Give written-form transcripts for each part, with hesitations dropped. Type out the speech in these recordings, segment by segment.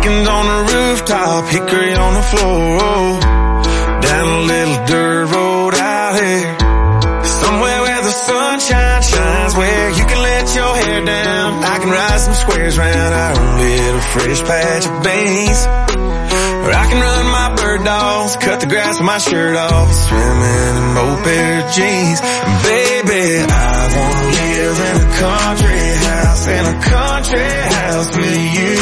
Chickens on the rooftop, hickory on the floor. Down a little dirt road out here, somewhere where the sunshine shines, where you can let your hair down. I can ride some squares round our own little fresh patch of beans. Or I can run my bird dogs, cut the grass with my shirt off, swimming in old pair of jeans. Baby, I wanna live in a country house, with you.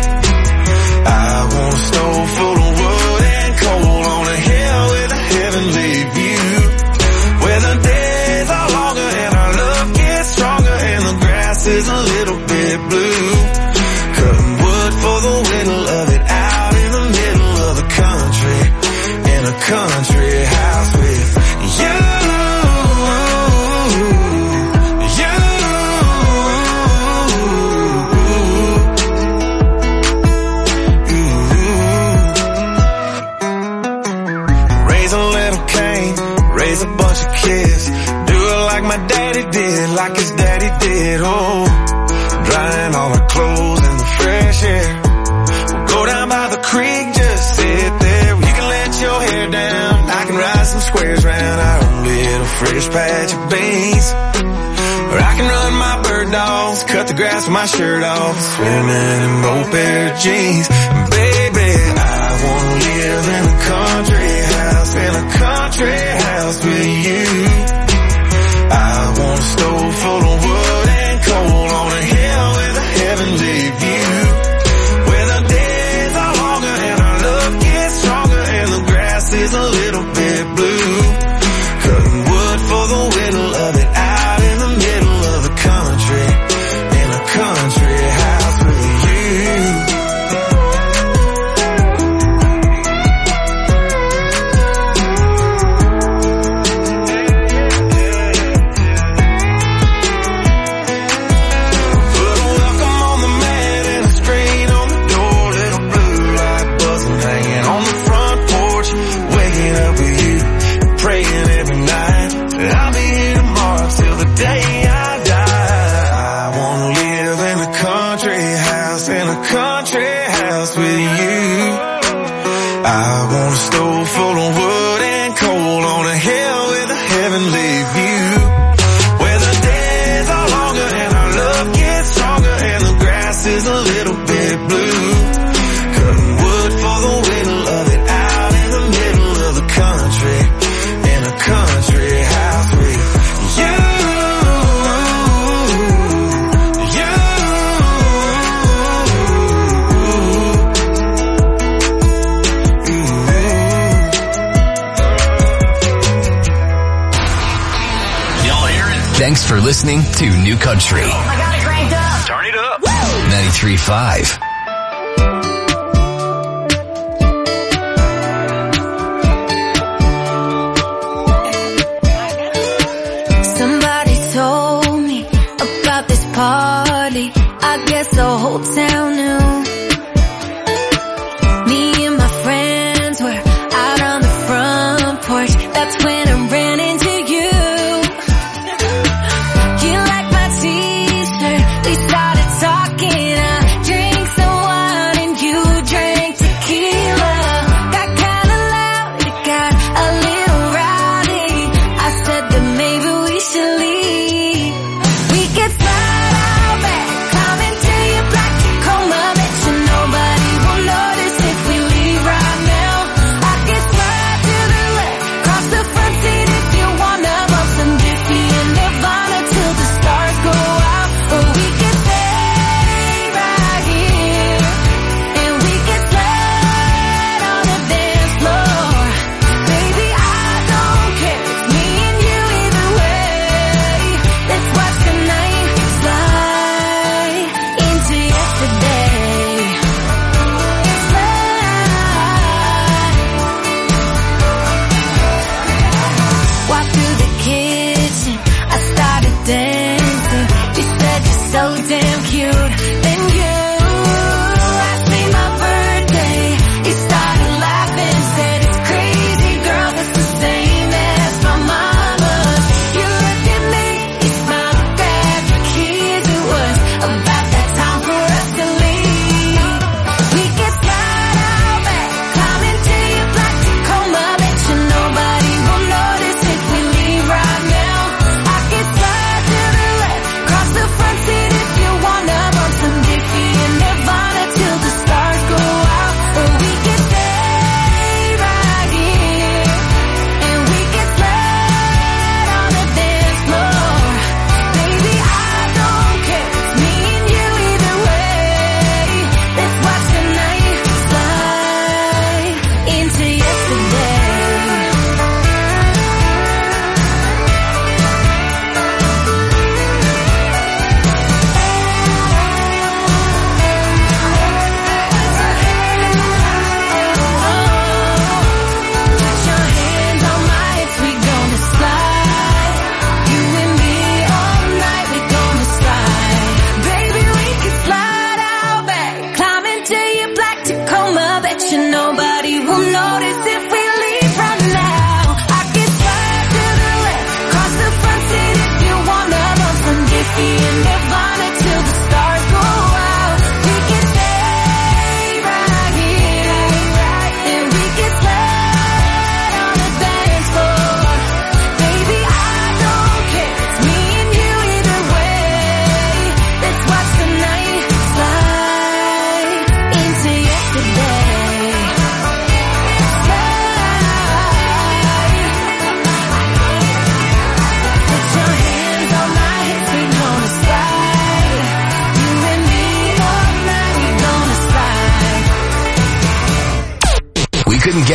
I want a stove full of wood and coal on a hill with a heavenly view, where the days are longer and our love gets stronger and the grass is a little bit blue. Cutting wood for the whittle of it out in the middle of the country, in a country house with you. Raise a bunch of kids, do it like my daddy did, like his daddy did. Oh, drying all our clothes in the fresh air. We'll go down by the creek, just sit there. You can let your hair down, I can ride some squares round our own little fresh patch of beans. Or I can run my bird dogs, cut the grass with my shirt off, swimming in old pair of jeans. Baby, I wanna live in a country house, with you. I want a stove full of wood and coal on a hill with a heavenly view, where the days are longer and our love gets stronger and the grass is a little bit blue. Cutting wood for the whittle of it out in the middle of the country, in a country house with you. I want a stove full of wood and coal on a hill with a heavenly view, where the days are longer and our love gets stronger and the grass is a little bit blue. Cutting wood for the whittle of it out in the middle of the country, in a country house with you. Thanks for listening to New Country. I got it cranked up. Turn it up. 93.5. Somebody told me about this party. I guess the whole town knew. Me and my friends were out on the front porch. That's when I ran into you. You like my t-shirt. We started talking. I drank some wine and you drank tequila. Got kinda loud, it got a little rowdy. I said that maybe we should leave. We could slide out back, climb into your black Tacoma.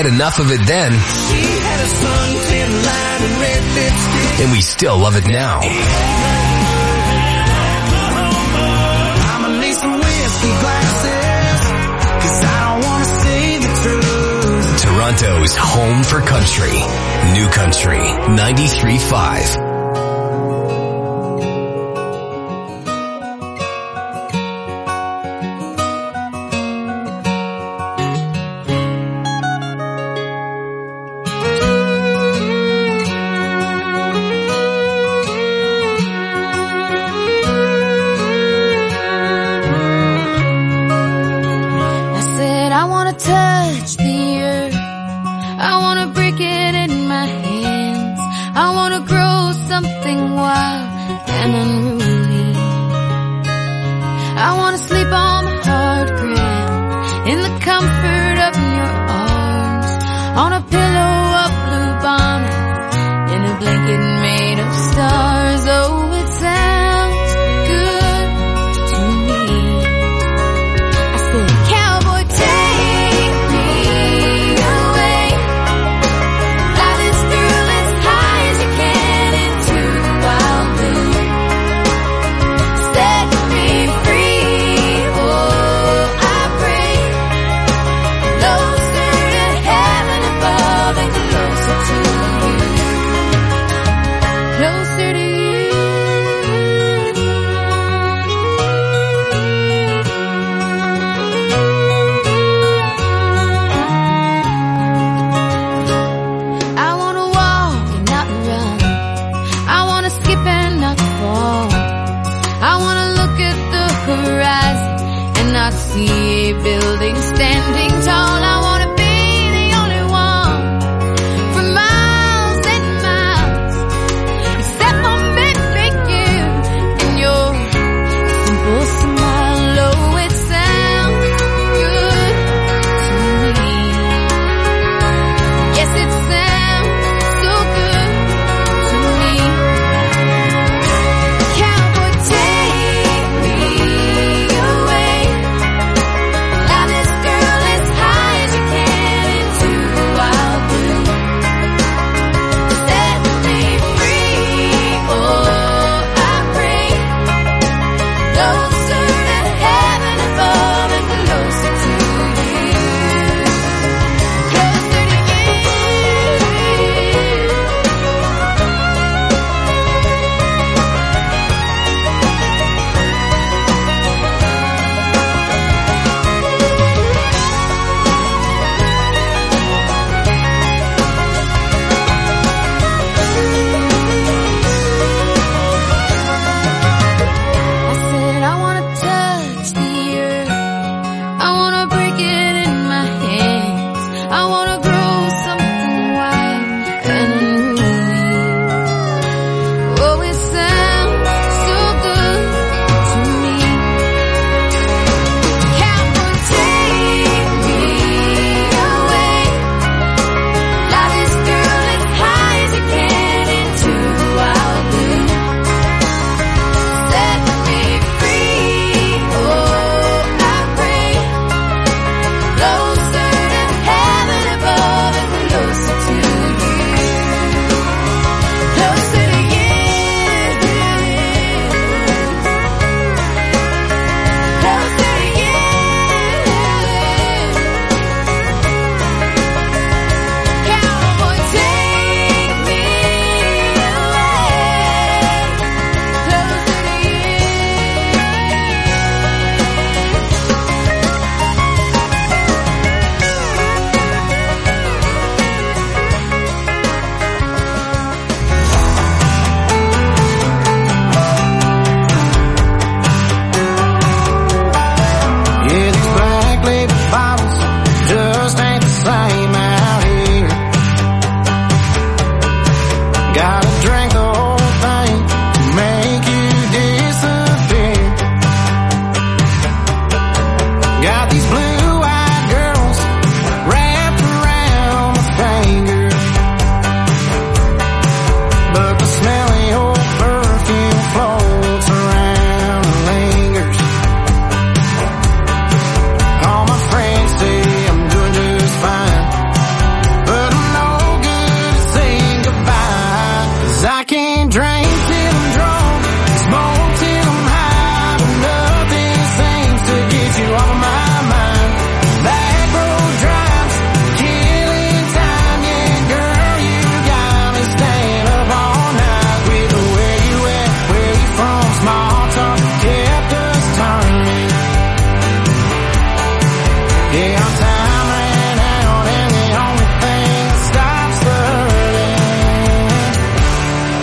get enough of it then. She had a suntan line and red lipstick. And we still love it now. I'ma need some whiskey glasses, 'cause I don't wanna say the truth. Toronto's home for country. New Country 93.5. High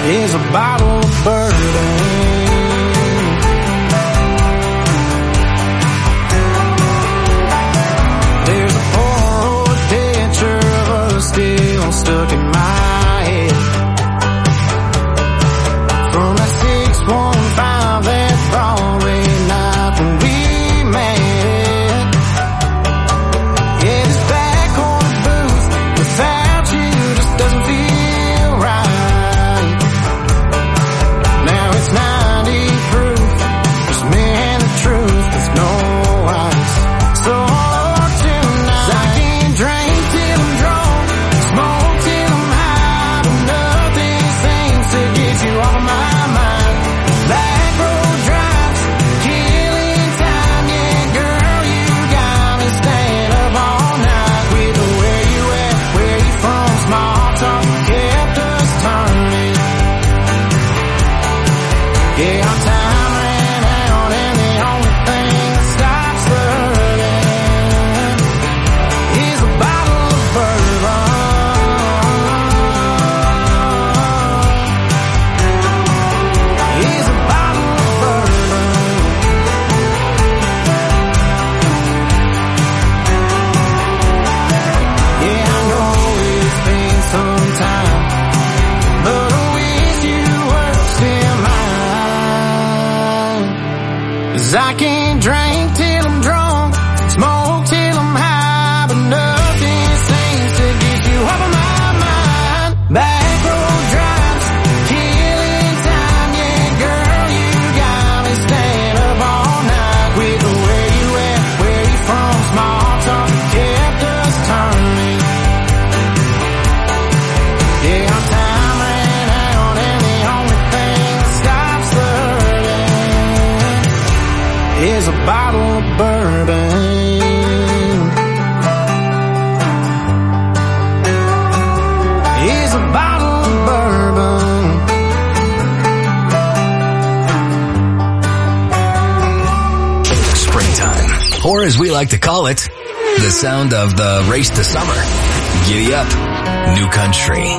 is a bottle of bourbon. There's a Polaroid picture of us still stuck in my head from that 615 that Broadway night when we met. Yeah, this back on the booth without you just doesn't feel right. Now it's 90 proof, just me and the truth, there's no ice. So tonight I can't drink till I'm drunk, smoke till I'm high, but nothing seems to get you off of my mind. Back road drives, killing time, yeah girl, you got me staying up all night with the where you at, where you from, small talk kept us turning. Yeah, our time ran out and the only thing that stops the hurting is a bottle of bourbon. Is a bottle of bourbon. Yeah, I know it's been some time, but I wish you were still mine. 'Cause I can't drink till I'm drunk, smoke till I'm high, but nothing seems to get you off of my mind. Back road drives, killing time, yeah girl, you got me staying up all night with the where you at, where you from, small talk kept us turning. Yeah, our time ran out and the only thing that stops the hurting is a bottle of bourbon. Is a bottle of bourbon. Springtime, or as we like to call it, the sound of the race to summer. Giddy up, New Country.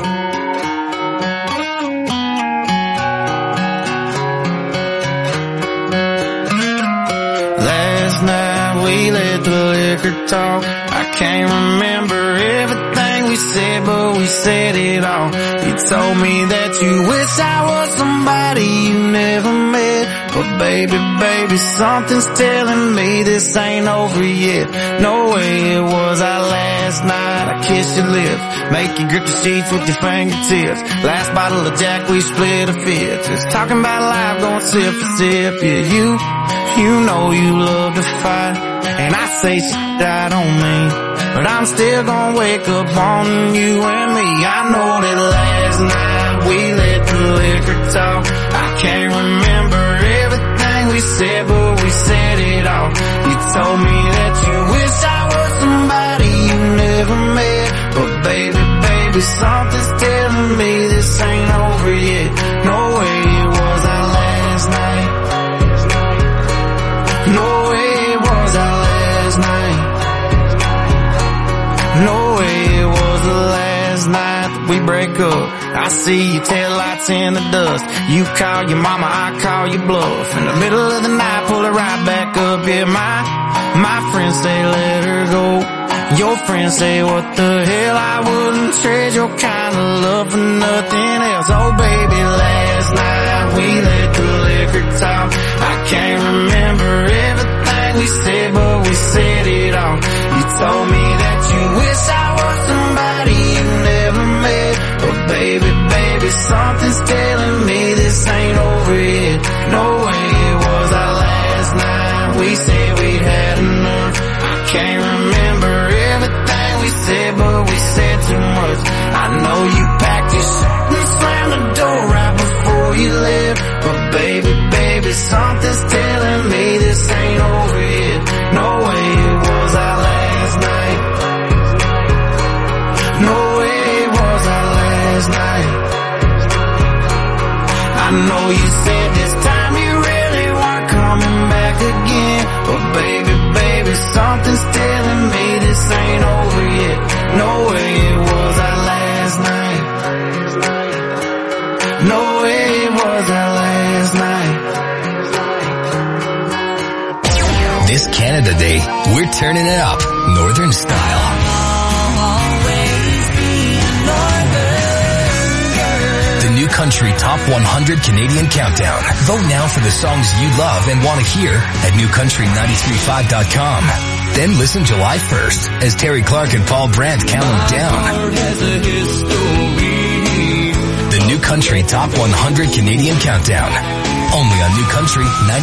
Last night we let the liquor talk. I can't remember everything we said, but we said it all. You told me that you wish I was somebody you never met. But baby, something's telling me this ain't over yet. No way it was our last night. I kissed your lips, make you grip the sheets with your fingertips. Last bottle of Jack, we split a fifth. Just talking about life, going sip for sip. Yeah, you know you love to fight, and I say shit I don't mean, but I'm still gonna wake up on you and me. I know that last night we let the liquor talk. I can't remember everything we said, but we said it all. You told me that you wish I was somebody you never met. But baby, something's telling me this ain't over yet. No way it was our last night. No way it was our last night. No way it was the last night that we break up. I see your taillights in the dust. You call your mama, I call your bluff. In the middle of the night, pull it right back up. Yeah, my friends say let her go. Your friends say what the hell, I wouldn't trade your kind of love for nothing else. Oh baby, last night we let the liquor talk. I can't remember everything we said, but we said it all. You told me that you wish I was somebody you never met. But baby, something's telling me this ain't over yet. No way it was our last night. We said we'd had enough. I can't remember everything we said, but we said too much. I know you packed your shit and slammed the door right before you left. But baby, something's telling me this ain't over yet. No way it was our last night. No way it was our last night. I know you said this time you really weren't coming back again. But baby, something's telling me this ain't over yet. No way it was our last night. No No way it was that last night. This Canada Day, we're turning it up, Northern style. The New Country Top 100 Canadian Countdown. Vote now for the songs you love and want to hear at newcountry935.com. Then listen July 1st as Terry Clark and Paul Brandt count them down. The New Country Top 100 Canadian Countdown. Only on New Country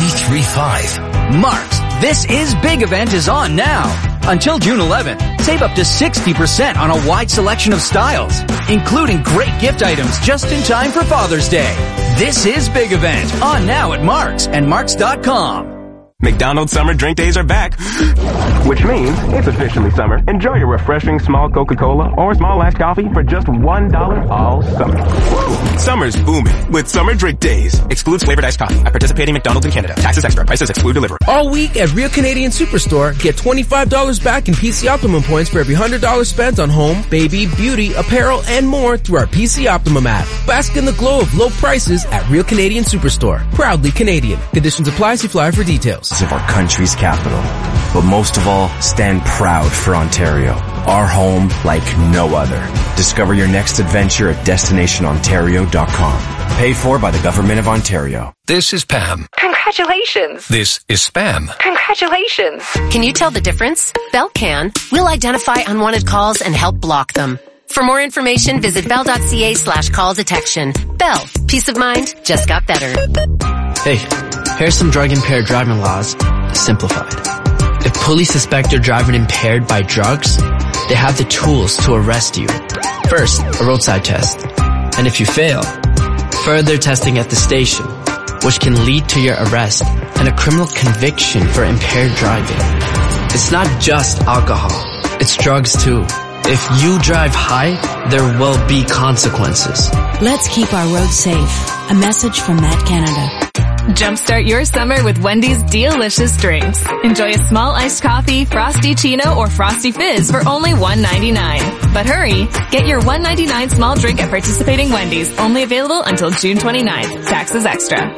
93.5. Marks, This Is Big event is on now. Until June 11th, save up to 60% on a wide selection of styles, including great gift items just in time for Father's Day. This Is Big event on now at Marks and Marks.com. McDonald's Summer Drink Days are back, which means it's officially summer. Enjoy your refreshing small Coca-Cola or small iced coffee for just $1 all summer. Woo. Summer's booming with Summer Drink Days. Excludes flavored iced coffee at participating McDonald's in Canada. Taxes extra. Prices exclude delivery. All week at Real Canadian Superstore, get $25 back in PC Optimum points for every $100 spent on home, baby, beauty, apparel, and more through our PC Optimum app. Bask in the glow of low prices at Real Canadian Superstore. Proudly Canadian. Conditions apply. See flyer for details. Of our country's capital, but most of all, stand proud for Ontario, our home like no other. Discover your next adventure at destinationontario.com. Paid for by the Government of Ontario. This is Pam. Congratulations. This is Spam. Congratulations. Can you tell the difference? Bell can. We'll identify unwanted calls and help block them. For more information, visit bell.ca/call detection. Bell. Peace of mind just got better. Hey, here's some drug-impaired driving laws, simplified. If police suspect you're driving impaired by drugs, they have the tools to arrest you. First, a roadside test. And if you fail, further testing at the station, which can lead to your arrest and a criminal conviction for impaired driving. It's not just alcohol, it's drugs too. If you drive high, there will be consequences. Let's keep our roads safe. A message from Matt Canada. Jumpstart your summer with Wendy's delicious drinks. Enjoy a small iced coffee, Frosty Chino, or Frosty Fizz for only $1.99. But hurry, get your $1.99 small drink at participating Wendy's. Only available until June 29th. Taxes extra.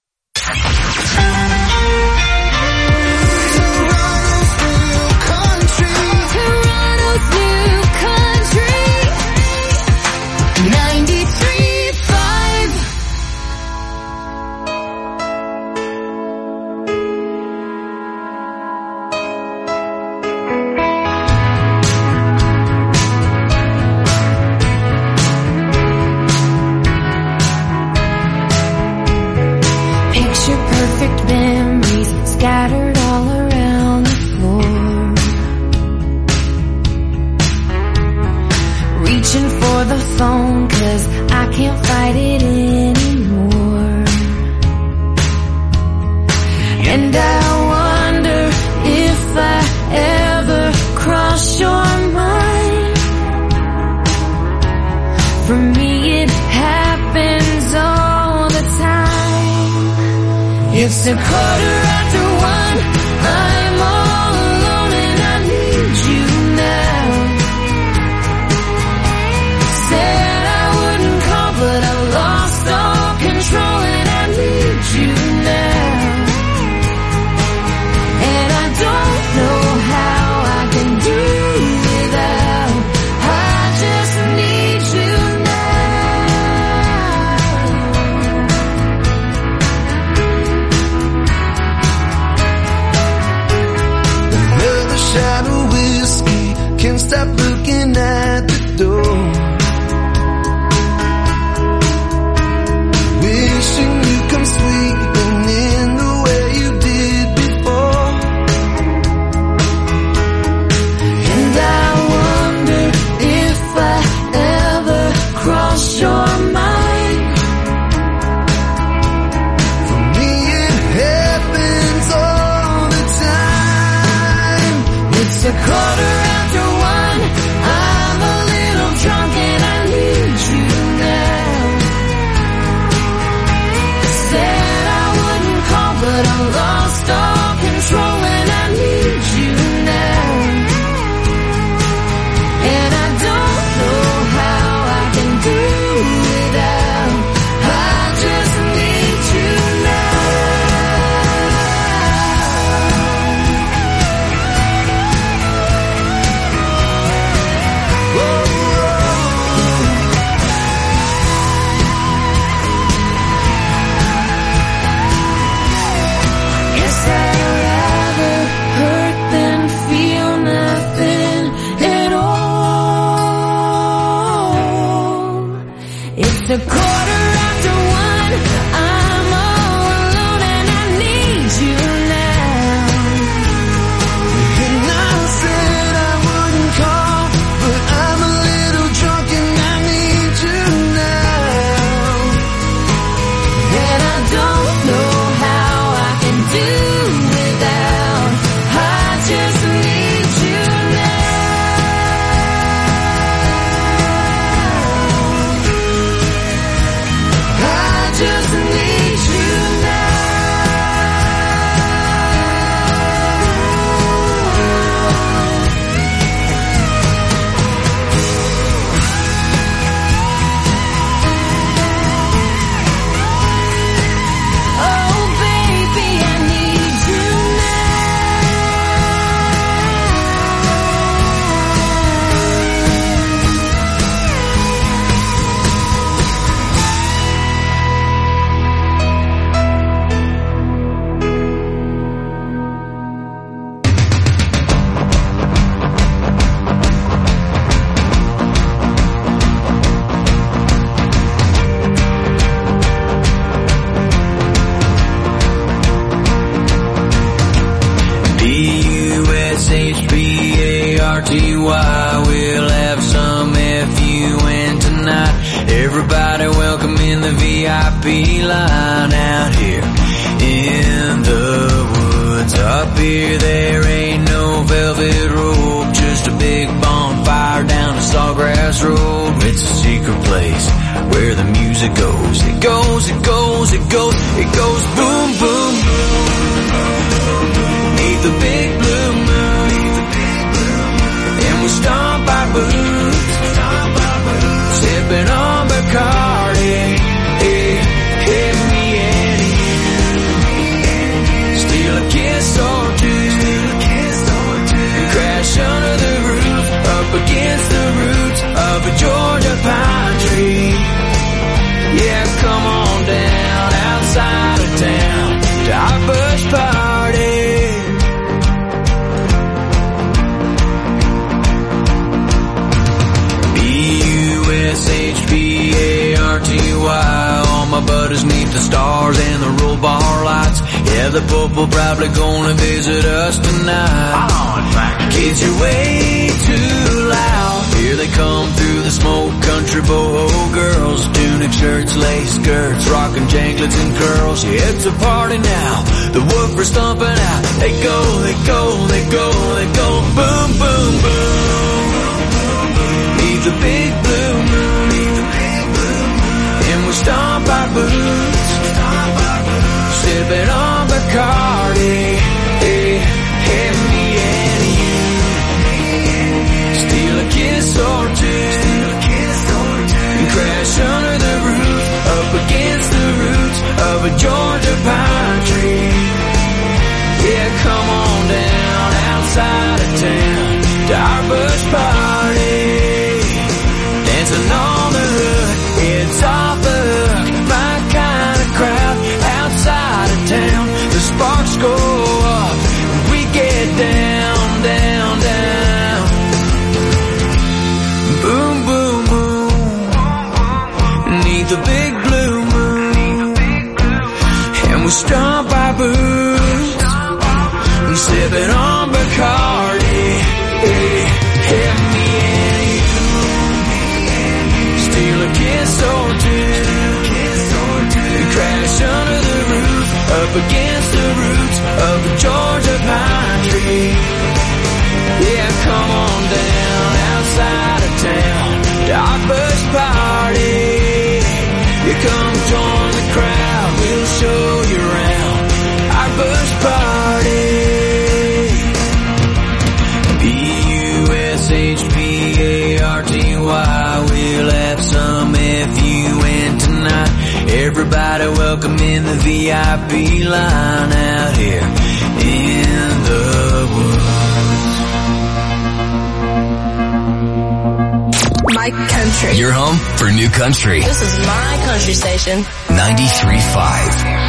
Scattered all around the floor, reaching for the phone 'cause I can't fight it anymore. And I wonder if I ever cross your mind. For me it happens all the time. It's a 1:15. I'm all alone and I need you now. Said I wouldn't call, but I lost all control and I need you now. And I don't know how I can do without. I just need you now. It's 1:15. I'm all alone and I need you now. And I said I wouldn't call, but I'm a little drunk and I need you now. And I don't know how I can do without. I just need you now. I just need you now. Oh baby, I need you DUSHBARTY, we'll have some FUN tonight. Everybody welcome in the VIP line out here in the woods. Up here there ain't no velvet rope, just a big bonfire down a Sawgrass Road. It's a secret place where the music goes. It goes, it goes, it goes, it goes boom, boom, beneath the big blue moon, and we stomp our boots, sipping on Bacardi, hey, me and you, steal a kiss or two, and crash under the roof, up against the roots of a Georgia pine tree. Yeah, come on down outside of town to our bush party. BUSHBARTY, all my buddies neath the stars and the roll bar lights. Yeah, the Pope will probably gonna visit us tonight. Kids, you're way too loud. Here they come through the smoke country, boho girls, tunic shirts, lace skirts, rockin' janglets and curls. Yeah, it's a party now. The woofers stomping out. They go, they go, they go, they go, boom, boom, boom. Neath the big blue moon, and we stomp our boots, sipping on Bacardi, hey, me and you, steal a kiss or two, and crash under the roof, up against the roots of a Georgia pine tree. Yeah, come on down outside of town to our bush party, dancing on the hood, it's off the hook, my kind of crowd outside of town. The sparks go up, we get down, down, down, boom, boom, boom, neath the big blue moon, and we stomp our boots, and sipping on Bacardi, hey, me and you, steal a kiss or two, and crash under the roof, up against the roots of the Georgia pine tree. Yeah, come on down outside of town to our bush party. You come join the crowd, we'll show you around our bush party. BUSHBARTY, we'll have some FUN tonight. Everybody welcome in the VIP line out here in the woods. My country. Your home for New Country. This is my country station. 93.5.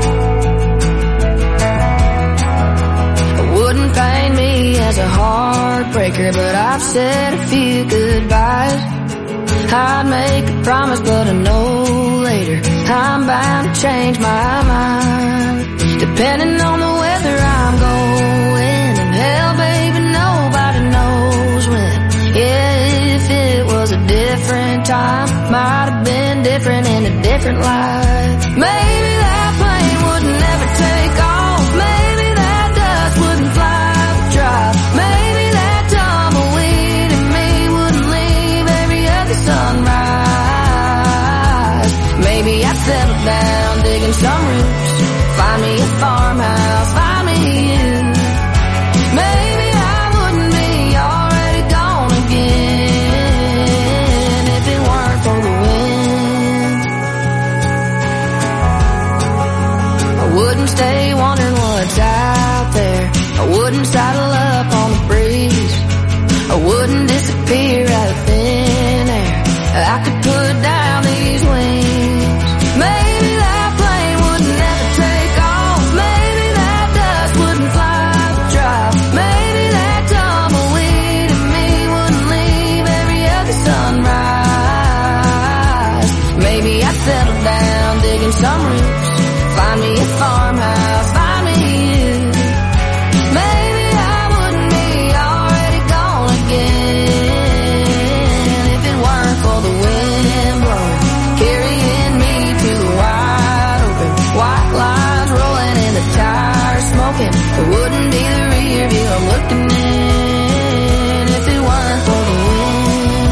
Wouldn't paint me as a hard heartbreaker, but I've said a few goodbyes. I'd make a promise, but I know later I'm bound to change my mind. Depending on the weather I'm going, and hell, baby, nobody knows when. Yeah, if it was a different time, might have been different in a different life. Maybe that plane would never take off. Maybe that dust wouldn't fly the drive. Maybe that tumbleweed in me wouldn't leave every other sunrise. Maybe I'd settle down, digging some roots, find me a farmhouse, find me you. Maybe I wouldn't be already gone again if it weren't for the wind. I wouldn't stay wondering what's out there. I wouldn't saddle up on the breeze. I wouldn't disappear out of thin air. I could put down these wings. Maybe that plane would never take off. Maybe that dust wouldn't fly the drive. Maybe that tumbleweed in me wouldn't leave every other sunrise. Maybe I'd settle down, digging some roots, find me a farmhouse, find me you. Maybe I wouldn't be already gone again if it weren't for the wind blowing, carrying me to the wide open. White lines rolling in the tires, smoking. It wouldn't be the rear view I'm looking in if it weren't for the wind.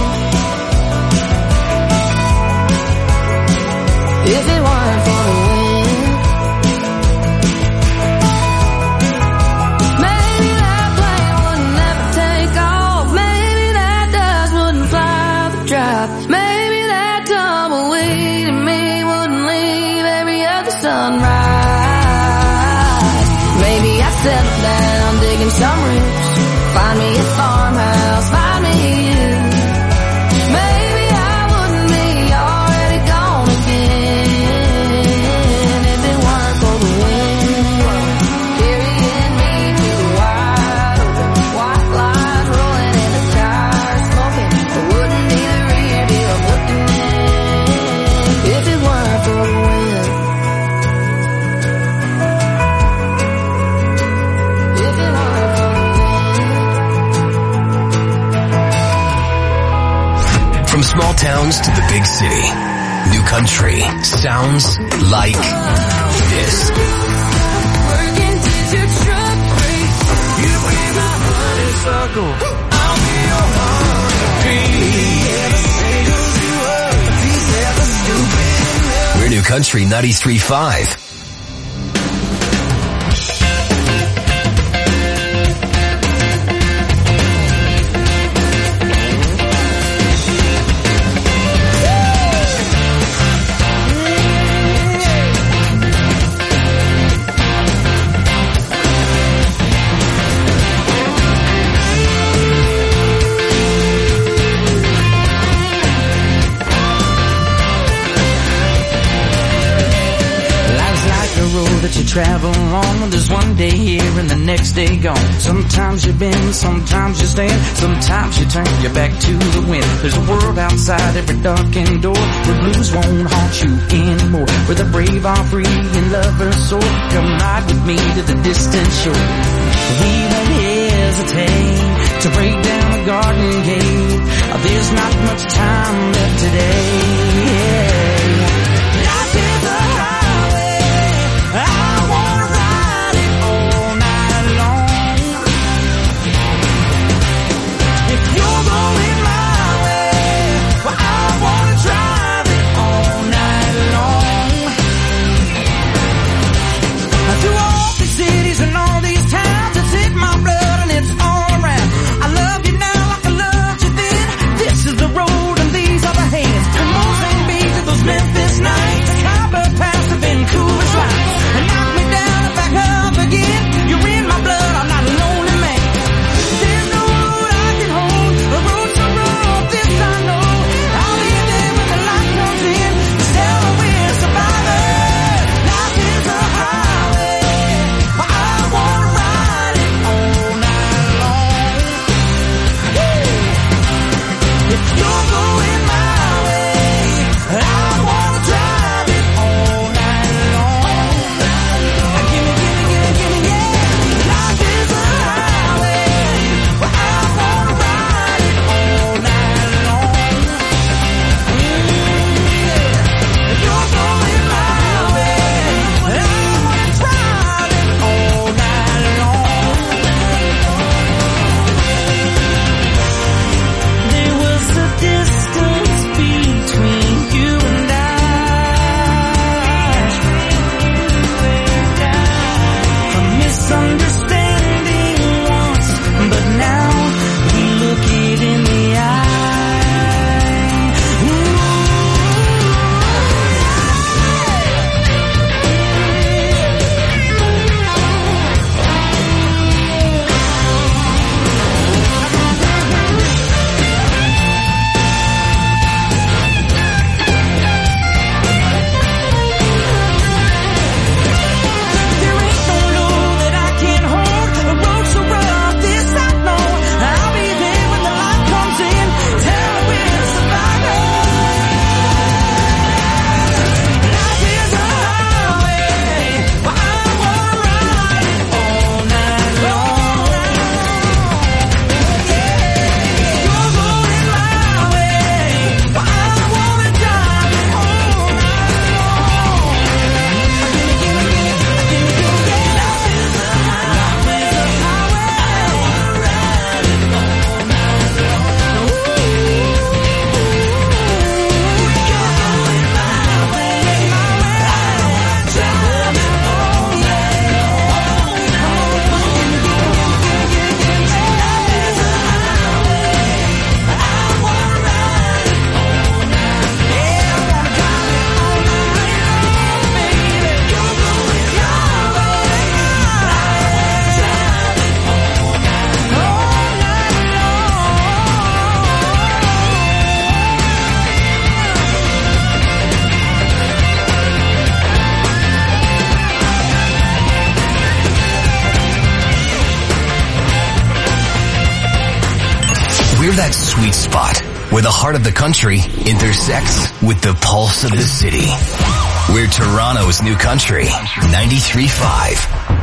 If it weren't for the wind. Maybe that plane would never take off. Maybe that dust wouldn't fly the drive. Maybe that tumbleweed in me wouldn't leave every other sunrise. Maybe I'd settle down, digging some roots, find me a farmhouse, find me you. Maybe I wouldn't be already gone again if it weren't for the wind carrying me to the wide open. White lines rolling in the tires, smoking. It wouldn't be the rear view I'm looking in if it weren't for the wind. If it weren't for the wind. From small towns to the big city, New Country sounds like this. Working to your truck break. You be my honeysuckle. I'll be your honeybee. We're New Country 93.5. That you travel on, there's one day here and the next day gone. Sometimes you bend, sometimes you stand, sometimes you turn your back to the wind. There's a world outside every darkened door where blues won't haunt you anymore, where the brave are free and lovers soar. Come ride with me to the distant shore. We won't hesitate to break down the garden gate. There's not much time left today. Life is a highway, I wanna ride it all night long. If you're going my way, well, I wanna drive it all night long. Through all these cities and all these towns, it's in my blood and it's all around. I love you now like I love We're that sweet spot where the heart of the country intersects with the pulse of the city. We're Toronto's New Country 93.5.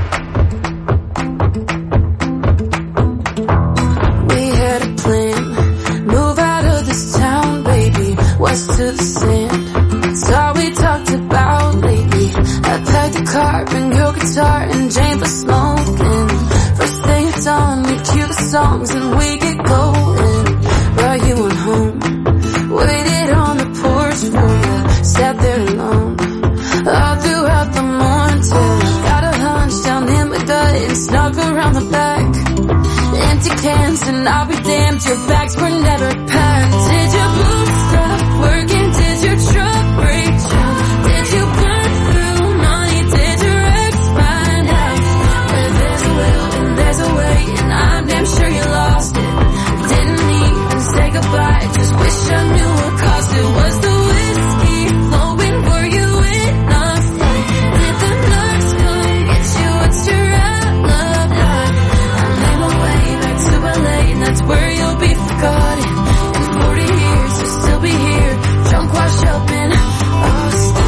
We had a plan, move out of this town, baby, west to the sand. That's all we talked about lately. I packed the car, bring your guitar and Jane for smoking. First thing it's on, we cue the songs and we get going. Brought you on home, waited on the porch for you, sat there alone all throughout the morning till I got a hunch down in my gut and snuck around the back. Empty cans and I'll be damned, your bags were never packed. Did your boots stop working? Did your truck break down? Did you burn through money? Did your ex find out? Well, there's a will and there's a way, and I'm damn sure you lost it. Didn't even say goodbye, just wish I knew what caused it. Was the whiskey flowing? Were you in a fight? Did the nurse come get you? What's your outlook like? I made my way back to LA, and that's where you'll be forgotten. In 40 years, you'll still be here, drunk, washed up in Austin.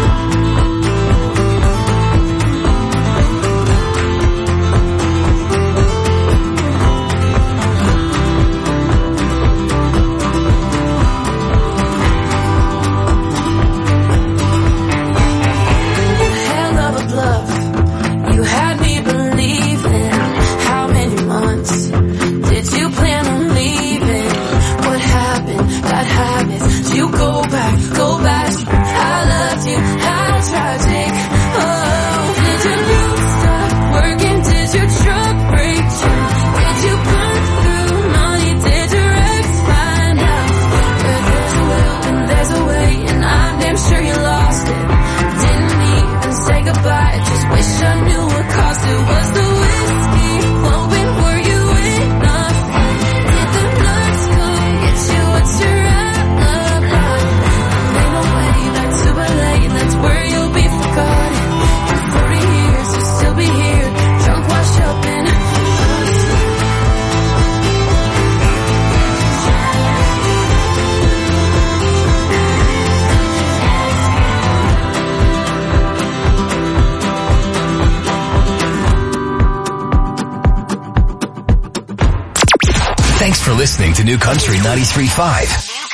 Hell of a bluff, you had me believing. How many months did you plan on leaving? What happened? Got habits. Do you go back? Go back. I loved you. How tragic. Oh, did your roof stop working? Did your truck break down? Did you burn through money? Did your ex find out? Well, there's a will and there's a way, and I'm damn sure you lost it. Didn't even say goodbye, just wish I knew what caused it. Was the whiskey flowing? Were you in a fight? Did the nurse come get you? What's your outlook like? I made my way back to LA, and that's where you'll be forgotten. In 40 years, you'll still be here, drunk, washed up in Thanks for listening to New Country 93.5.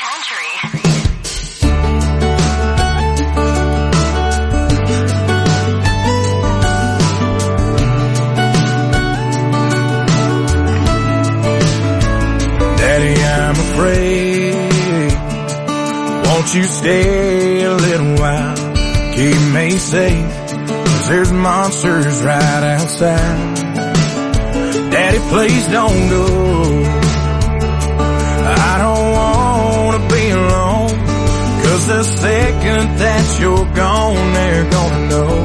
Daddy, I'm afraid. Won't you stay a little while? Keep me safe, 'cause there's monsters right outside. Daddy, please don't go. I don't wanna be alone, 'cause the second that you're gone, they're gonna know.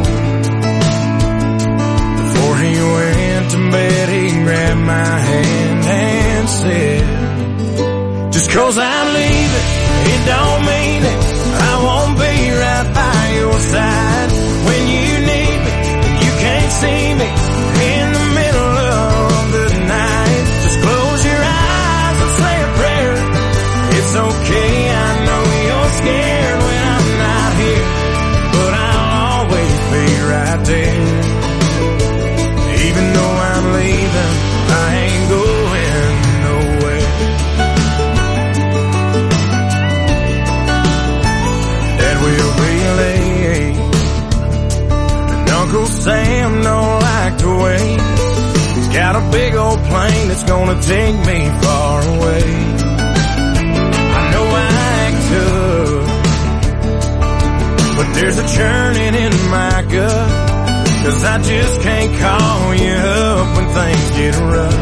Before he went to bed, he grabbed my hand and said, just 'cause I'm leaving, it don't mean that I won't be right by your side. When you need me, you can't see me in the middle of the night. Just close your eyes and say a prayer. It's okay, I know you're scared when I'm not here, but I'll always be right there. Even though I'm leaving, I ain't going nowhere. Dad will be late, and Uncle Sam don't like to wait. He's got a big old plane that's gonna take me far away. I know I act tough, but there's a churning in my gut, 'cause I just can't call you up when things get rough.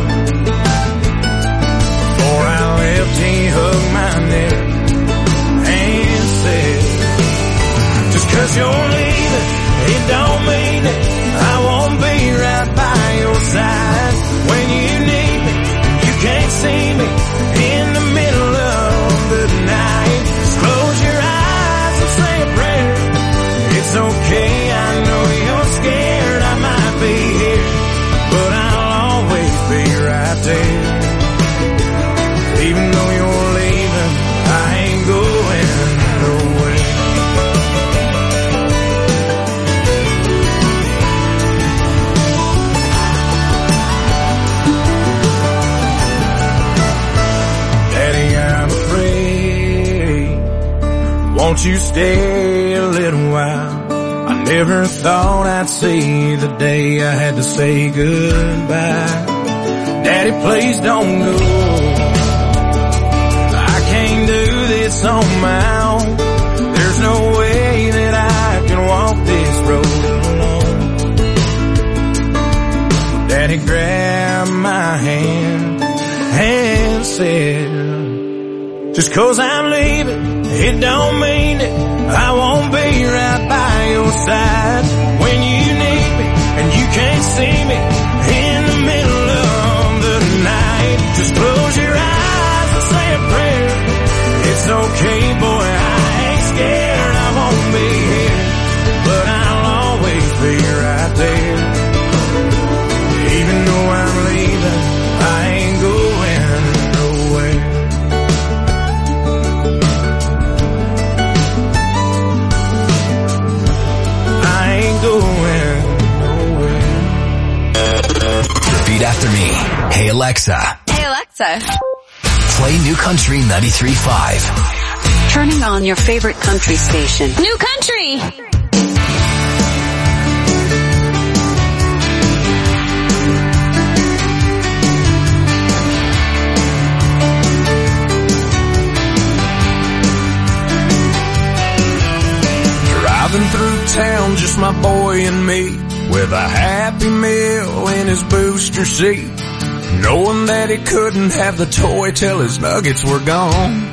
Before I left, he hugged my neck and said, just 'cause you're leaving, it don't mean that I won't be right by your side. When you need me, you can't see me in the middle of the night. Just close your eyes and say a prayer. It's okay, I know you're scared, I might be here, but I'll always be won't you stay a little while? I never thought I'd see the day I had to say goodbye. Daddy, please don't go. I can't do this on my own. There's no way that I can walk this road alone. Daddy grabbed my hand and said, just 'cause I'm leaving, it don't mean that I won't be right by your side when you need me and you can't see me in the middle of the night. Just close your eyes and say a prayer. It's okay, boy, I ain't scared. I won't be here, but I'll always be right there. Even though I'm leaving, I ain't going nowhere. Repeat after me. Hey Alexa. Hey Alexa. Play New Country 93.5. Turning on your favorite country station. New Country. Driving through town, just my boy and me, with a Happy Meal in his booster seat, knowing that he couldn't have the toy till his nuggets were gone.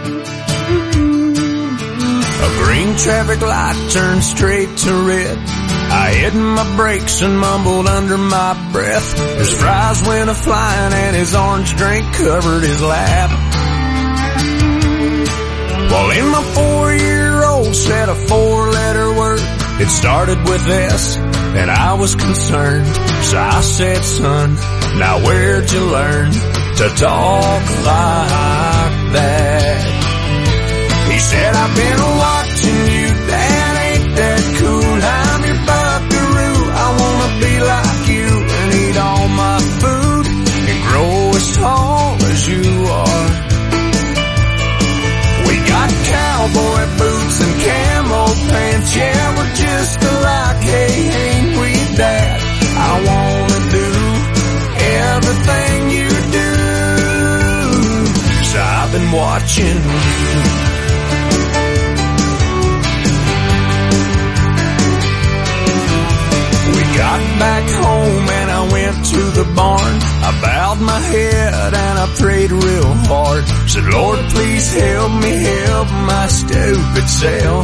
A green traffic light turned straight to red. I hit my brakes and mumbled under my breath. His fries went a-flying and his orange drink covered his lap. Well, in my 4-year-old said a 4-letter word. It started with S, and I was concerned. So I said, son, now where'd you learn to talk like that? He said, I've been watching you, Dad, ain't that cool? I'm your buckaroo, I wanna be like you and eat all my food and grow as tall as you are. We got cowboy boots and camo pants, yeah, we're just alike, hey, ain't we, Dad? I wanna do everything you do, so I've been watching you. We got back home and I went to the barn. I bowed my head and I prayed real hard. Said, Lord, please help me help my stupid self.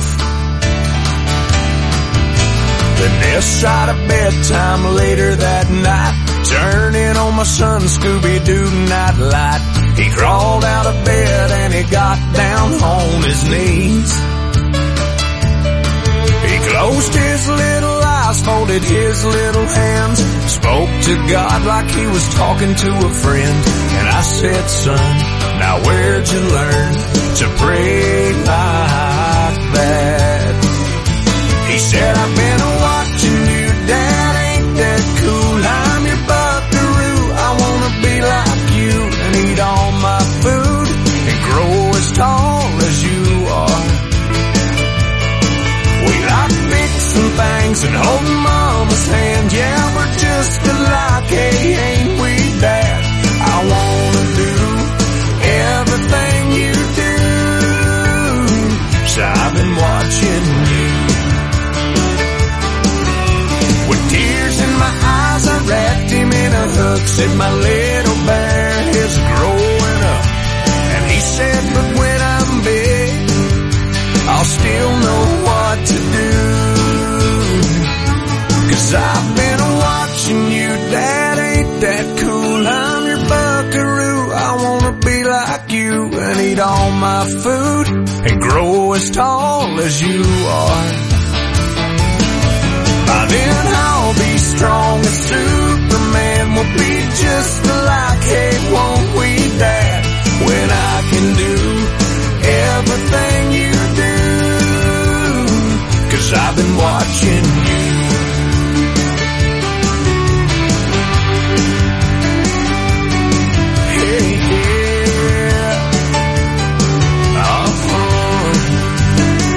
Then this side of bedtime later that night, turning on my son Scooby-Doo nightlight. He crawled out of bed and he got down on his knees. He closed his little eyes, folded his little hands, spoke to God like he was talking to a friend. And I said, son, now where'd you learn to pray like that? He said, I've been watching you, Dad, ain't that cool? I'm your buckaroo, I wanna be like you and eat all my food and grow as tall as you are. We like fixing things and holding Mama's hand, yeah, we're just alike, hey, ain't we, Dad? I wanna do everything you do, so I've been watching you. With tears in my eyes, I wrapped him in a hug, said my little bear is growing up. And he said, but when I'm big, I'll still know what to do. 'Cause I've been watching you, Dad, ain't that cool? I'm your buckaroo, I wanna be like you and eat all my food and grow as tall as you are. By then I'll be strong as Superman, we'll be just alike, hey, won't we, Dad? When I can do everything you do, 'cause I've been watching you. Hey, yeah.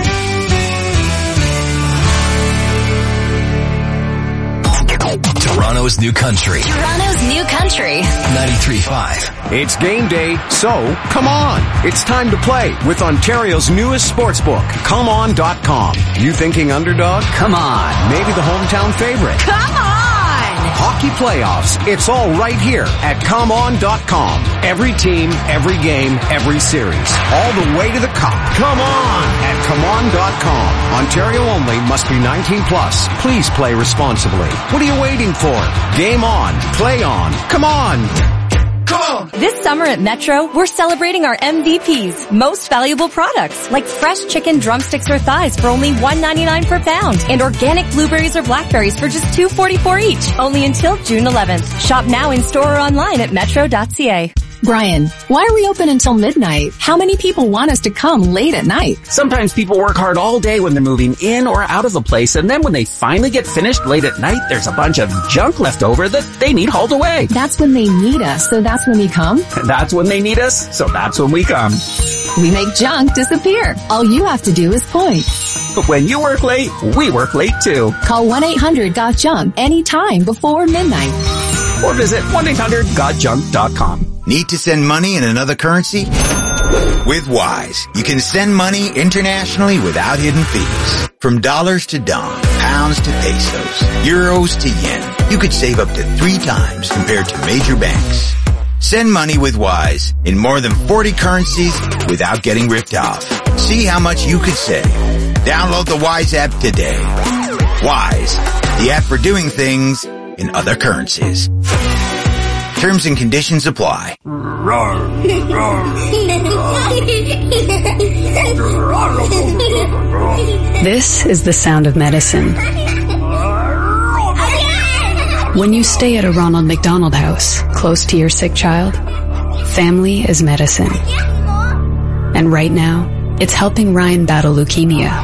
Toronto's new country. Toronto's new country. 93.5. It's game day, so come on. It's time to play with Ontario's newest sportsbook, ComeOn.com. You thinking underdog? Come on. Maybe the hometown favorite. Come on! Hockey playoffs. It's all right here at ComeOn.com. Every team, every game, every series. All the way to the cup. Come on at ComeOn.com. Ontario only. Must be 19 plus. Please play responsibly. What are you waiting for? Game on. Play on. Come on. This summer at Metro, we're celebrating our MVPs, most valuable products, like fresh chicken drumsticks or thighs for only $1.99 per pound, and organic blueberries or blackberries for just $2.44 each, only until June 11th. Shop now in store or online at metro.ca. Brian, why are we open until midnight? How many people want us to come late at night? Sometimes people work hard all day when they're moving in or out of the place, and then when they finally get finished late at night, there's a bunch of junk left over that they need hauled away. That's when they need us, so that's when we come? That's when they need us, so that's when we come. We make junk disappear. All you have to do is point. But when you work late, we work late too. Call 1-800-GOT-JUNK anytime before midnight. Or visit 1-800-GOTJUNK.com. Need to send money in another currency? With Wise, you can send money internationally without hidden fees. From dollars to dong, pounds to pesos, euros to yen, you could save up to 3 times compared to major banks. Send money with Wise in more than 40 currencies without getting ripped off. See how much you could save. Download the Wise app today. Wise, the app for doing things in other currencies. Terms and conditions apply. This is the sound of medicine. When you stay at a Ronald McDonald House, close to your sick child, family is medicine. And right now, it's helping Ryan battle leukemia.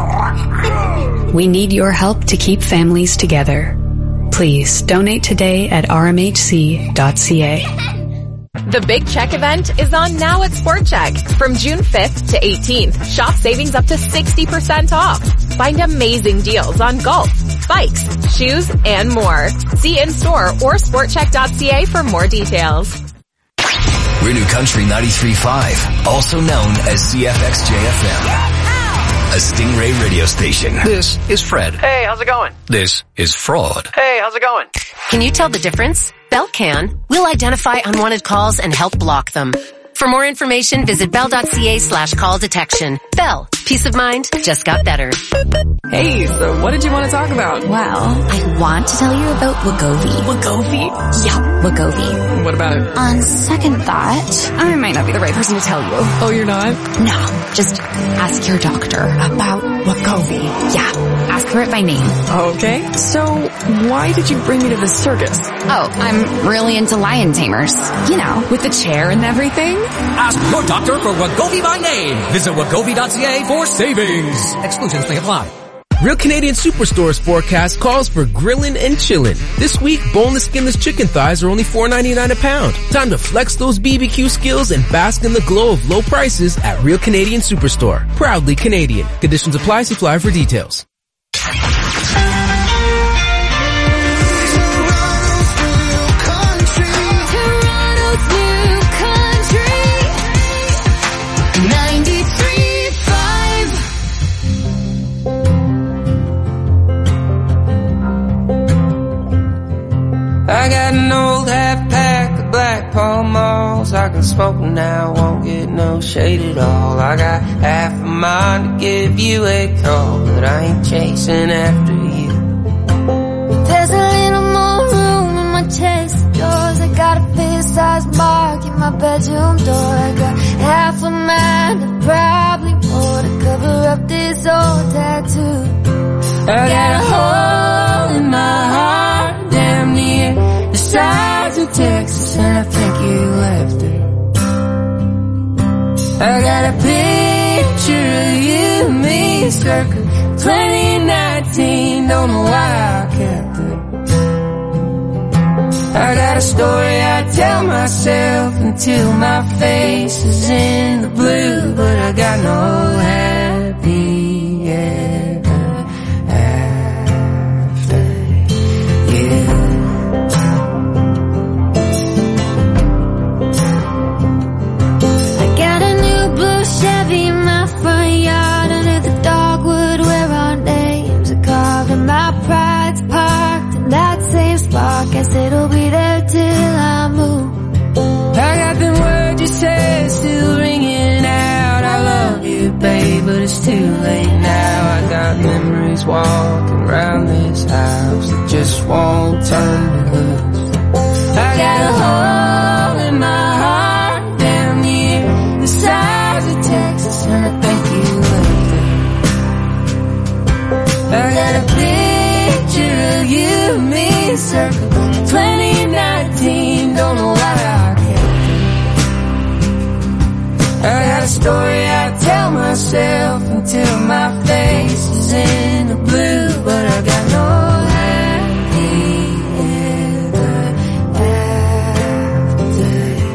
We need your help to keep families together. Please donate today at rmhc.ca. The Big Check event is on now at Sport Check. From June 5th to 18th, shop savings up to 60% off. Find amazing deals on golf, bikes, shoes, and more. See in-store or sportcheck.ca for more details. We're New Country 93.5, also known as CFXJFM. A Stingray radio station. This is Fred. Hey, how's it going? This is Fraud. Hey, how's it going? Can you tell the difference? Bell can. We'll identify unwanted calls and help block them. For more information, visit bell.ca/call detection. Bell. Peace of mind just got better. Hey, so what did you want to talk about? Well, I want to tell you about Wegovy. Wegovy? Yeah, Wegovy. What about it? On second thought, I might not be the right person to tell you. Oh, you're not? No, just ask your doctor about Wegovy. Yeah, ask her it by name. Okay, so why did you bring me to the circus? Oh, I'm really into lion tamers. You know, with the chair and everything. Ask your doctor for Wegovy by name. Visit Wegovy.ca for savings. Exclusions may apply. Real Canadian Superstore's forecast calls for grilling and chilling. This week, boneless skinless chicken thighs are only $4.99 a pound. Time to flex those BBQ skills and bask in the glow of low prices at Real Canadian Superstore. Proudly Canadian. Conditions apply. See flyer for details. I got an old half pack of Black Pall Malls. I can smoke now, won't get no shade at all. I got half a mind to give you a call, but I ain't chasing after you. There's a little more room in my chest of drawers. I got a face-sized mark in my bedroom door. I got half a mind and probably more to cover up this old tattoo. I got a hole in my heart, damn near the size of Texas, and I think you left it. I got a picture of you and me circa 2019, don't know why I kept it. I got a story I tell myself until my face is in the blue, but I got no happy ever after you. and I think you left it. I got a picture of you and me circled 2019, don't know why I kept it. I got a story I tell myself until my face is in the blue, but I got no happy ever after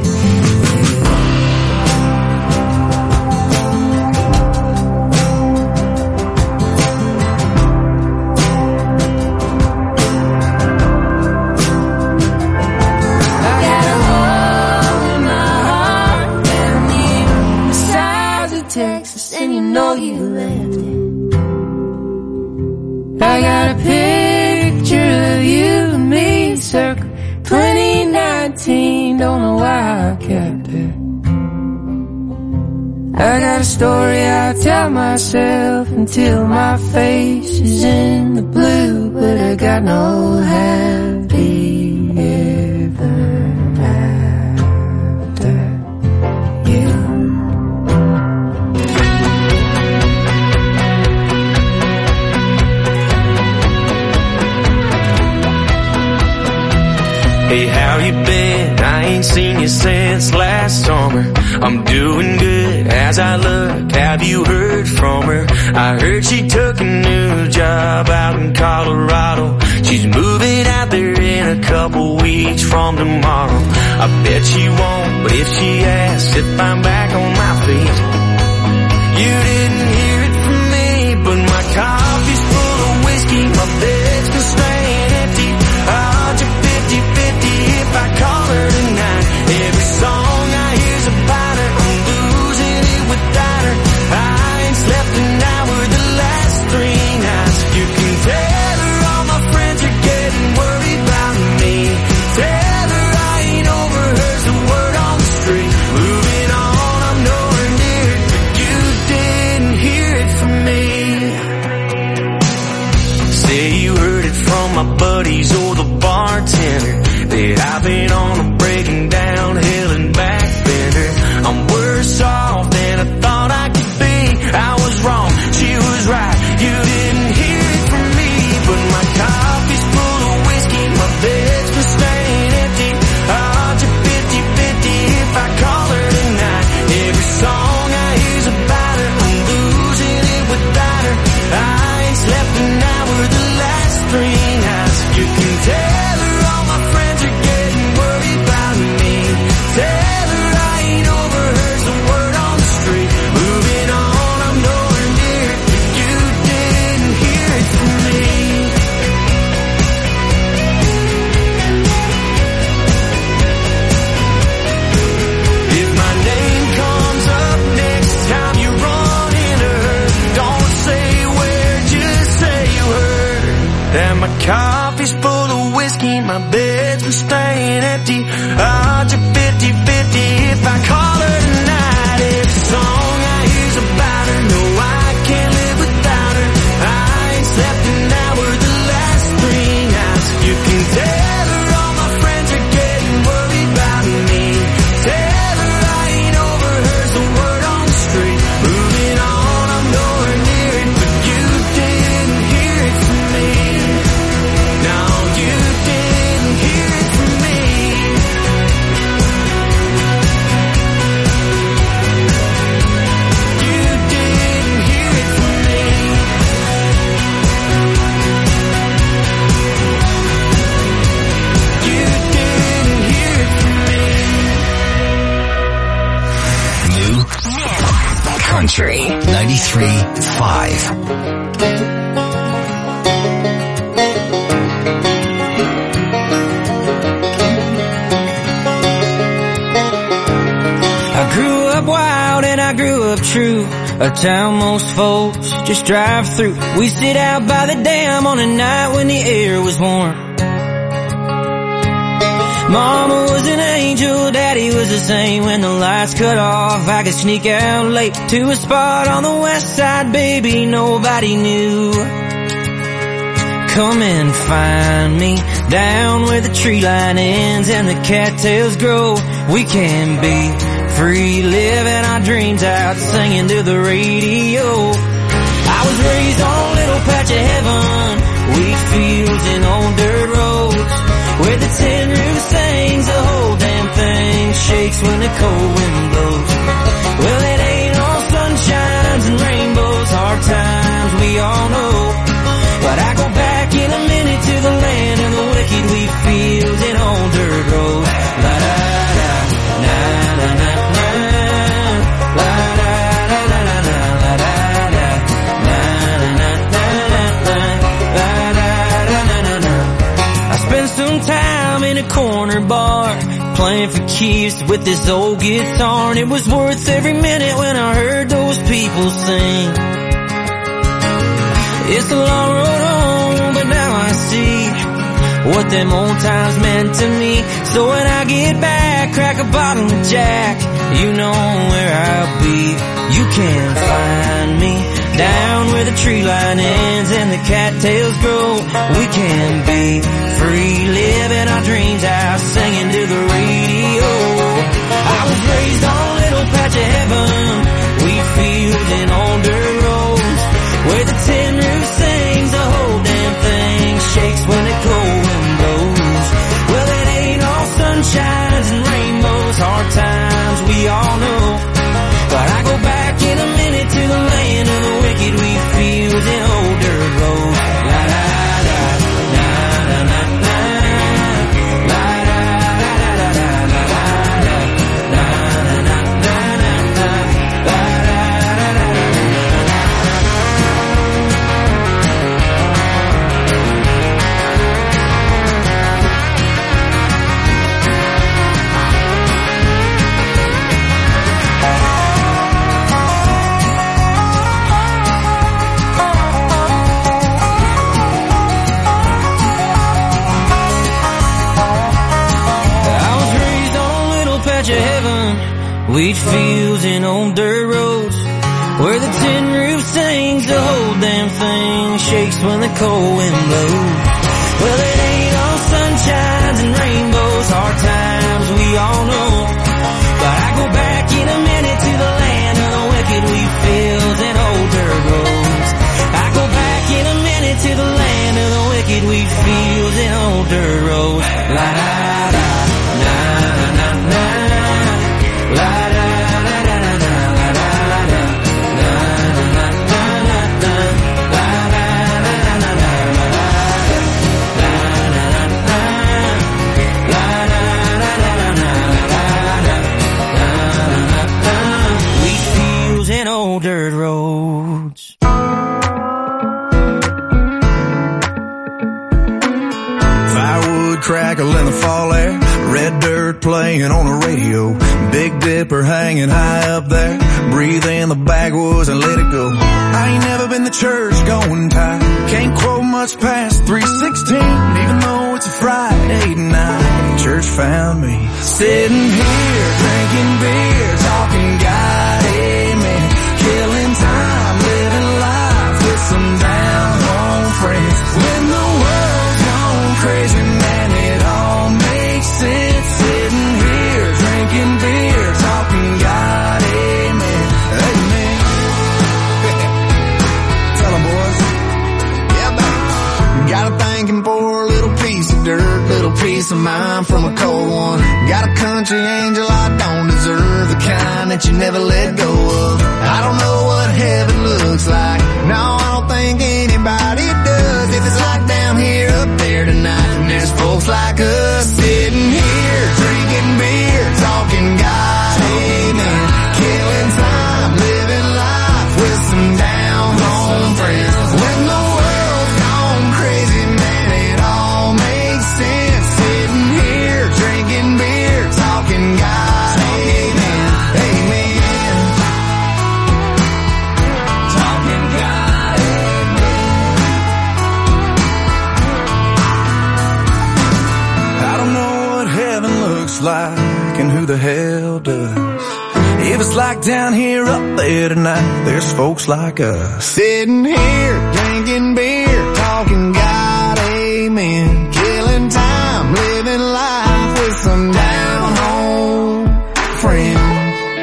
I got a hole in my heart down near the sides of Texas, and you know you left it. I got a picture of you and me circled 2019, don't know why I kept it. I got a story I tell myself until my face is in the blue, but I got no happy ever after you. Hey, how you been? I ain't seen you since last summer. I'm doing good as I look. Have you heard from her? I heard she took a new job out in Colorado. She's moving out there in a couple weeks from tomorrow. I bet she won't, but if she asks if I'm back on my feet, you didn't hear it from me, but my coffee's full of whiskey, my bed's been staying empty. I'll just 50-50 if I call her tonight. Every song I hear's about her, I'm losing it without her. I ain't slept an hour the last 3 nights. You can tell her all my friends are getting worried about me. Tell her I ain't over her's the word on the street. Moving on, I'm nowhere near it, but you didn't hear it from me. Say you heard it from my buddies or the bartender that I've been on a breaking down hill and back bender. I'm worse off than I thought I could be. I was wrong, she was right. You didn't hear it from me, but my coffee's full of whiskey, my bed's been staying empty. I'll just 50-50 if I call her tonight. Every song I hear's about her, I'm losing it without her. I ain't slept an hour the last 3 nights. You can tell her all my friends are getting worried about me. Tell her I ain't over her's the word on the street. Moving on, I'm nowhere near it, but you didn't hear it from me. If my name comes up next time you run into her, don't say where, just say you heard. And my coffee's full of whiskey, my bed's been staying empty. I'll just 50-50 if I call her tonight. Every song I hear's about her, no I can't live without her. I ain't slept an hour the last 3 nights. You can tell her all my friends are getting worried about me. Tell her I ain't over her's the word on the street. Moving on, I'm nowhere near it, but you didn't hear it from me. No, you didn't hear it from me. You didn't hear it from me. You didn't hear it from me. New Country 93.5. I grew up wild and I grew up true. A town most folks just drive through. We sit out by the dam on a night when the air was warm. Mama was an angel, Daddy was the same. When the lights cut off, I could sneak out late to a spot on the west side, baby, nobody knew. Come and find me down where the tree line ends and the cattails grow. We can be free, living our dreams out, singing to the radio. I was raised on a little patch of heaven, wheat fields and old dirt roads, where the tin roof sings, the whole damn thing shakes when the cold wind blows. Well, it ain't all sunshines and rainbows, hard times we all know, but I go back in a minute to the land of the wicked, wheat fields and old dirt roads. La da da, na na na na, la da da da da da, la da da, na na na na na, la da da da da da. I spent some time in a corner bar, playing for keeps with this old guitar, and it was worth every minute when I heard those people sing. It's a long road home, but now I see what them old times meant to me. So when I get back, crack a bottle of Jack, you know where I'll be. You can find me down where the tree line ends and the cattails grow. We can be free, living our dreams out, singing to the radio. I was raised on a little patch of heaven, wheat fields and old dirt roads, where the tin roof sings, the whole damn thing shakes when the cold wind blows. Well, it ain't all sunshines and rainbows, hard times we all know, but I go back in a minute to the land of the wicked, wheat fields and old dirt roads. La da da, na na na na, la da da da da, la da da, na na na na na, la da da da da. Wheat fields and old dirt roads, where the tin roof sings, the whole damn thing shakes when the cold wind blows. Well, it ain't all sunshines and rainbows, hard times we all know, but I go back in a minute to the land of the wicked, wheat fields and old dirt roads. I go back in a minute to the land of the wicked, wheat fields and old dirt roads. La da da, na na na, la da. Dirt roads. Firewood crackle in the fall air, red dirt playing on the radio, Big Dipper hanging high up there, breathe in the backwoods and let it go. I ain't never been to church going tight, can't quote much past 3:16, even though it's a Friday night. Church found me sitting here drinking beer, talking God, amen, killing time, living life with some down home friends. When the world's gone crazy, man, it all makes sense. Sitting here drinking beer, talking God, amen, amen. Tell 'em, boys. Yeah, baby. Got a thanking for a little piece of dirt, little piece of mind from a cold one. Got a country angel I don't deserve, the kind that you never let go of. I don't know what heaven looks like, no, I don't think anybody does. If it's like down here, up there tonight, and there's folks like us sitting here drinking beer, talking God, amen, killing time, living life with some down home friends. When the world's gone crazy, man, it all makes sense. Sitting here drinking beer, talking God, amen, amen, talking God, amen. I don't know what heaven looks like and who the hell does. If it's like down here, up there tonight, there's folks like us sitting here drinking beer, talking God, amen, killing time, living life with some down home friends.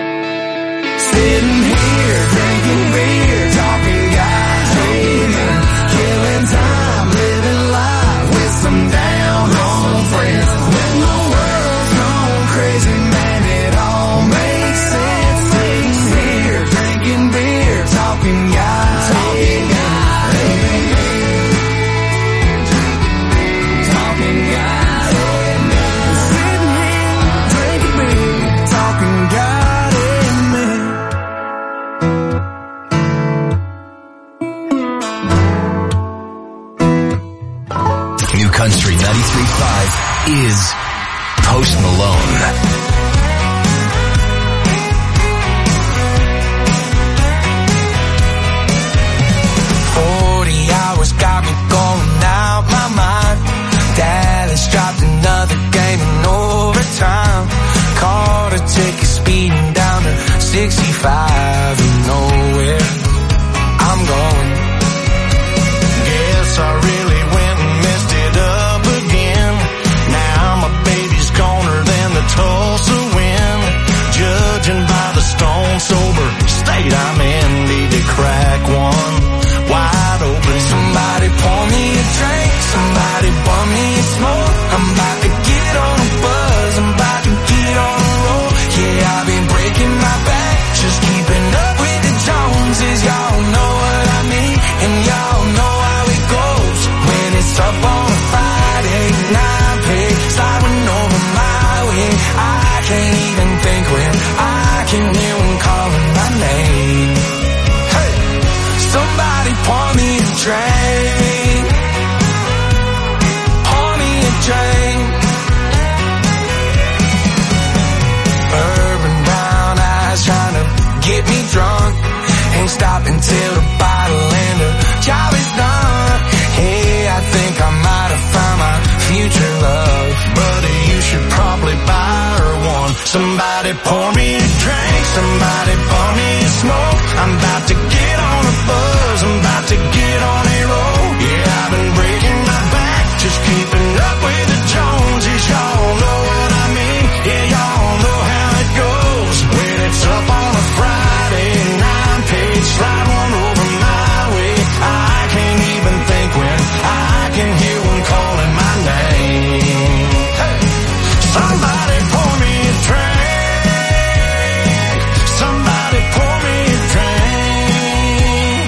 until the bottle and the job is done. Hey, I think I might have found my future love, but you should probably buy her one. Somebody pour me a drink, somebody pour me a smoke. I'm about to get on a buzz, I'm about to get on a roll. Yeah, I've been breaking my back, just keeping up with the Joneses. Y'all know what I mean, yeah, y'all know how it goes. When it's up on a Friday and I'm paid, slide one over my way. I can't even think when I can hear one calling my name. Hey, somebody pour me a drink, somebody pour me a drink.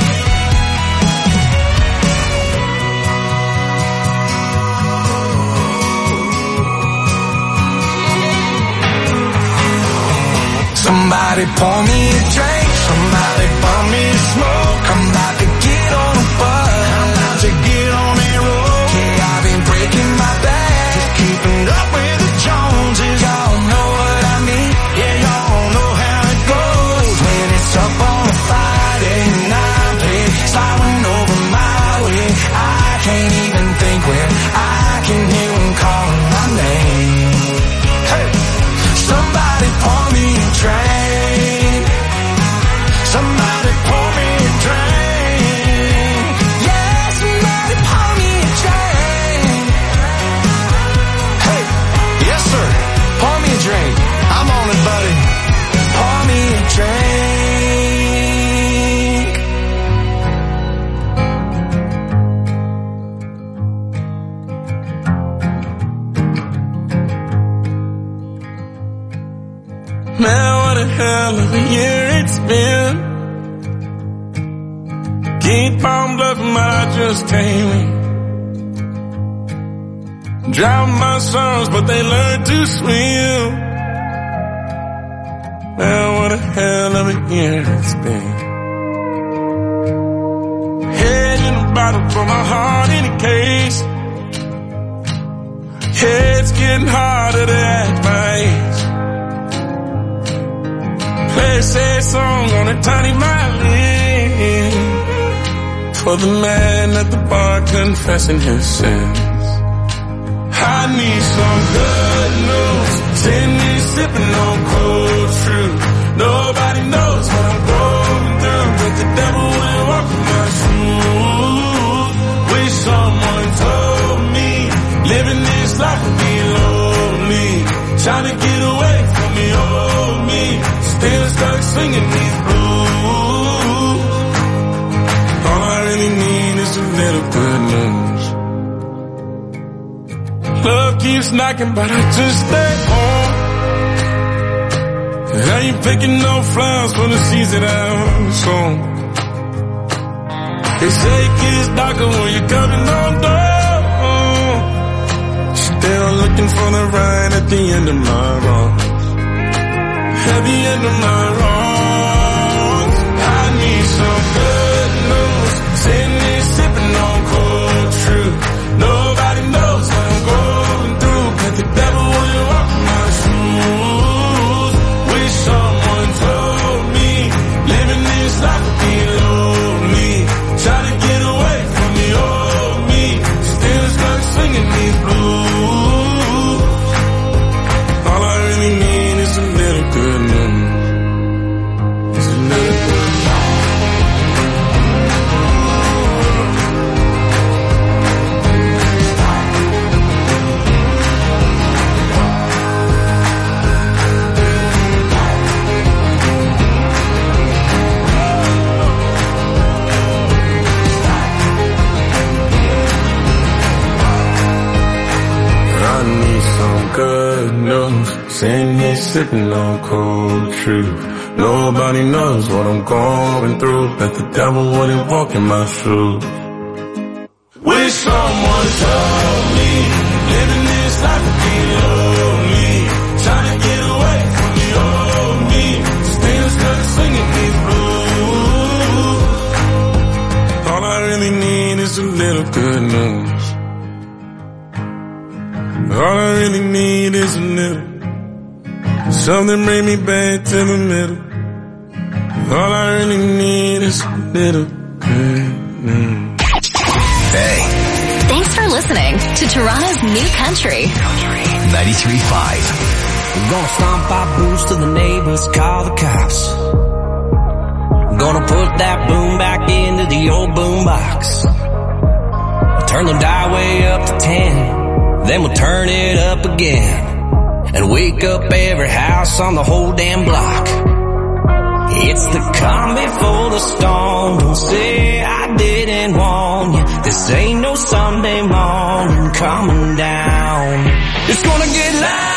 Somebody pour me a drink, somebody pour me a smoke. I'm about to get on a bus, I'm about to get on a roll. Yeah, I've been breaking my back, just keeping up with the Joneses. Y'all know what I mean, yeah, y'all know how it goes. When it's up on a Friday and I'm paid, sliding over my way. I can't even think when I can hear them calling my name. Hey, somebody pour me a drink, somebody pour me a drink. Yeah, somebody pour me a drink. Hey, yes sir, pour me a drink. I'm on it, buddy. Pour me a drink. Man, what a hell of a year it's been. Keep on bluffing, but I just can't win. Drown my sons, but they learn to swim. Man, what a hell of a year it's been. Head in a bottle for my heart in a case. Yeah, it's getting harder to act my age. Play a sad song on a tiny violin for the man at the bar confessing his sins. I need some good news, send me sipping on cold truth. Nobody knows what I'm going through, but the devil will walk in my shoes. Wish someone told me living this life would be lonely, trying to get away from the old me. Still stuck singing these blues. All I really need is a little good news. Love keeps knocking, but I just stay home. I ain't picking no flowers for the seeds that I'm sown. They say it gets darker when you're coming on door. Still looking for the ride at the end of my road. At the end of my wrongs, I need some good news. Sitting here sipping on cold truth. Nobody knows what I'm going through, but the devil will walk in my shoes. Wish someone told me living this life would be lonely, trying to get away from the old me. Still stuck singing these blues. All I really need is a little good news. It's a little good news. I need some good news. Sitting here sipping on cold truth. Nobody knows what I'm going through, but the devil wouldn't walk in my shoes. Wish someone told me living this life would be lonely, trying to get away from the old me. Still stuck singing these blues. All I really need is a little good news. All I really need is a little something bring me back to the middle. All I really need is this little Hey. Thanks for listening to Toronto's New Country. 93.5. I'm gonna stomp our boots to the neighbors, call the cops. I'm gonna put that boom back into the old boom box. Turn the dial way up to 10, then we'll turn it up again. And wake up every house on the whole damn block. It's the calm before the storm. Don't say I didn't warn you. This ain't no Sunday morning coming down. It's gonna get loud.